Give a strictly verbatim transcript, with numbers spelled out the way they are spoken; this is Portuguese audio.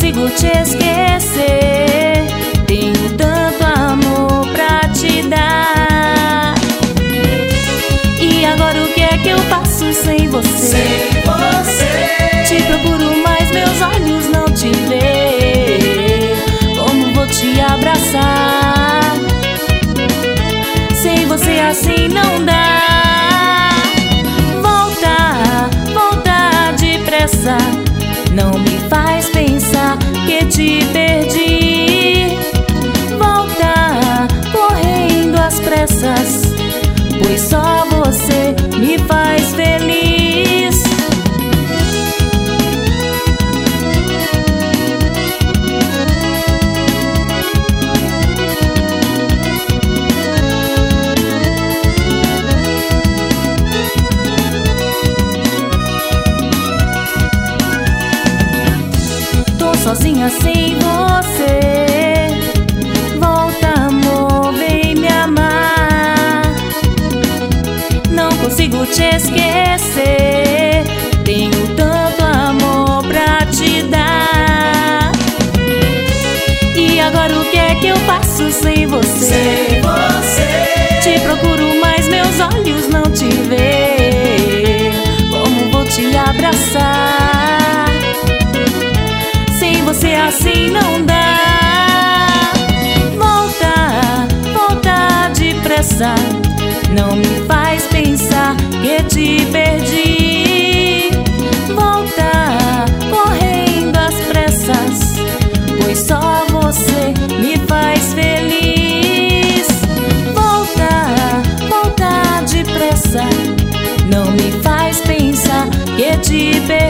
consigo te esquecer. Tenho tanto amor pra te dar. E agora o que é que eu faço sem você? Sem você. Te procuro, mas meus olhos não te veem. Como vou te abraçar? Sem você assim não dá. Volta, volta depressa. Não me faz pensar que te perdi. Volta correndo às pressas, pois só você me faz feliz. Tô sozinha sem você. Volta, amor, vem me amar. Não consigo te esquecer. Tenho tanto amor pra te dar. E agora o que é que eu faço sem você? Sem você. Te procuro, mas meus olhos não te veem. Como vou te abraçar? Sem você assim não dá. Volta, volta depressa. Não me faz pensar que te perdi. Volta correndo às pressas, pois só você me faz feliz. Volta, volta depressa. Não me faz pensar que te perdi.